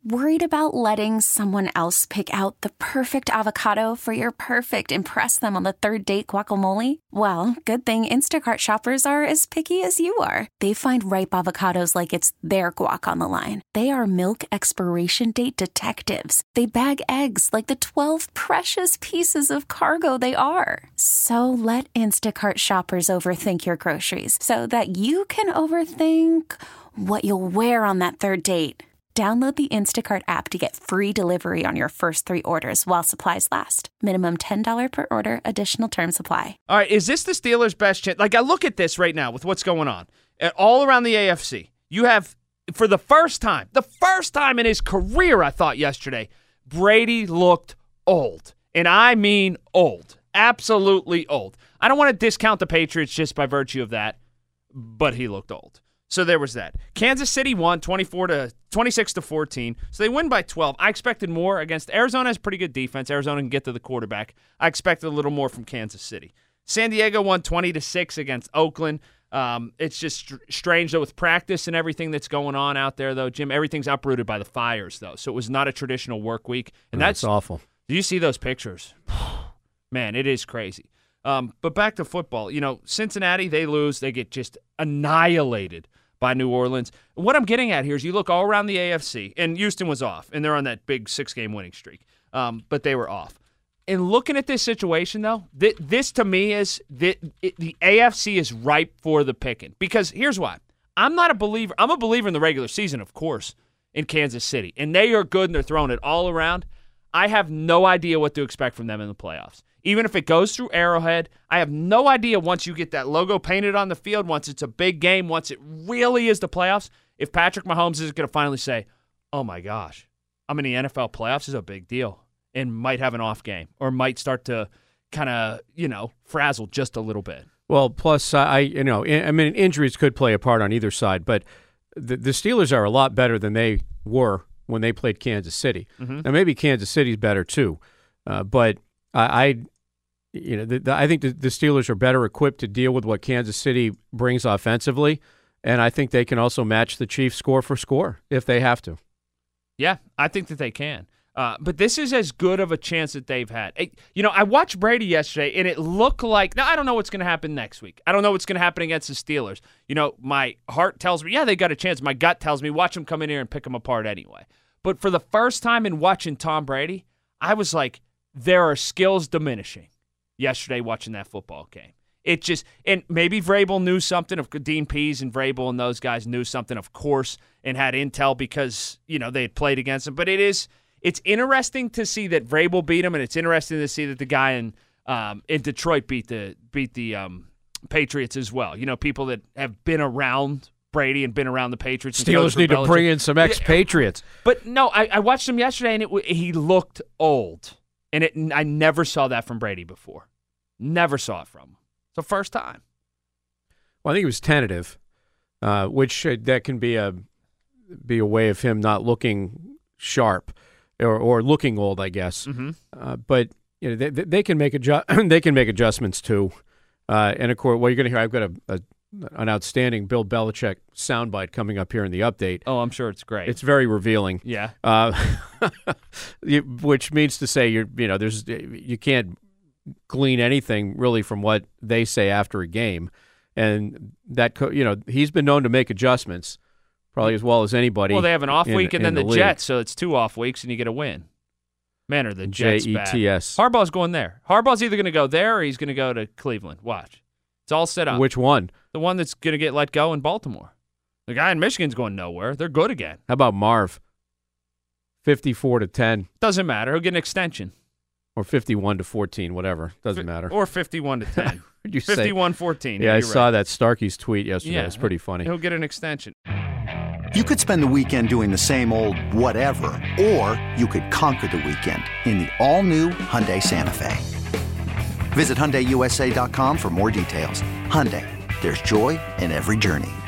Worried about letting someone else pick out the perfect avocado for your perfect impress them on the third date guacamole? Well, good thing Instacart shoppers are as picky as you are. They find ripe avocados like it's their guac on the line. They are milk expiration date detectives. They bag eggs like the 12 precious pieces of cargo they are. So let Instacart shoppers overthink your groceries so that you can overthink what you'll wear on that third date. Download the Instacart app to get free delivery on your first 3 orders while supplies last. Minimum $10 per order. Additional terms apply. All right, is this the Steelers' best chance? Like, I look at this right now with what's going on. All around the AFC, you have, for the first time in his career, I thought yesterday, Brady looked old. And I mean old. Absolutely old. I don't want to discount the Patriots just by virtue of that, but he looked old. So there was that. Kansas City won 26-14. So they win by 12. I expected more against Arizona. Has pretty good defense. Arizona can get to the quarterback. I expected a little more from Kansas City. San Diego won 20-6 against Oakland. It's just strange though with practice and everything that's going on out there though, Jim. Everything's uprooted by the fires though. So it was not a traditional work week, and that's awful. Do you see those pictures? Man, it is crazy. But back to football. You know, Cincinnati, they lose. They get just annihilated by New Orleans. What I'm getting at here is you look all around the AFC, and Houston was off, and they're on that big 6-game winning streak, but they were off. And looking at this situation, though, this to me is the AFC is ripe for the picking. Because here's why. I'm not a believer. I'm a believer in the regular season, of course, in Kansas City. And they are good, and they're throwing it all around. I have no idea what to expect from them in the playoffs. Even if it goes through Arrowhead, I have no idea once you get that logo painted on the field, once it's a big game, once it really is the playoffs, if Patrick Mahomes is going to finally say, oh my gosh, I'm in the NFL playoffs is a big deal, and might have an off game or might start to kind of, frazzle just a little bit. Well, plus, injuries could play a part on either side, but the Steelers are a lot better than they were when they played Kansas City. Mm-hmm. Now, maybe Kansas City's better too, but I think the Steelers are better equipped to deal with what Kansas City brings offensively, and I think they can also match the Chiefs score for score if they have to. Yeah, I think that they can. But this is as good of a chance that they've had. I watched Brady yesterday, and it looked like – now, I don't know what's going to happen next week. I don't know what's going to happen against the Steelers. My heart tells me, yeah, they got a chance. My gut tells me, watch them come in here and pick them apart anyway. But for the first time in watching Tom Brady, I was like, there are skills diminishing yesterday watching that football game. It just – and maybe Vrabel knew something. Of Dean Pease and Vrabel and those guys knew something, of course, and had intel because, they had played against him. But it's interesting to see that Vrabel beat him, and it's interesting to see that the guy in Detroit beat the Patriots as well. People that have been around Brady and been around the Patriots. Steelers need to bring in some ex-Patriots. But no, I watched him yesterday, and he looked old. And I never saw that from Brady before. Never saw it from him. It's the first time. Well, I think he was tentative, which that can be a way of him not looking sharp or looking old, I guess. Mm-hmm. But they can make they can make adjustments too. And of course, you're going to hear, I've got an outstanding Bill Belichick soundbite coming up here in the update. Oh, I'm sure it's great. It's very revealing. Yeah. Which means to say you can't glean anything really from what they say after a game, and that he's been known to make adjustments probably as well as anybody. Well, they have an off week and then the Jets, so it's 2 off weeks and you get a win. Man, are the Jets bad. Jets. Harbaugh's going there. Harbaugh's either going to go there or he's going to go to Cleveland. Watch. It's all set up. Which one? The one that's going to get let go in Baltimore. The guy in Michigan's going nowhere. They're good again. How about Marv? 54-10. Doesn't matter. He'll get an extension. Or 51-14, whatever. Doesn't matter. Or 51-10. 51-14. Yeah, I saw that Starkey's tweet yesterday. Yeah, it's pretty funny. He'll get an extension. You could spend the weekend doing the same old whatever, or you could conquer the weekend in the all-new Hyundai Santa Fe. Visit HyundaiUSA.com for more details. Hyundai, there's joy in every journey.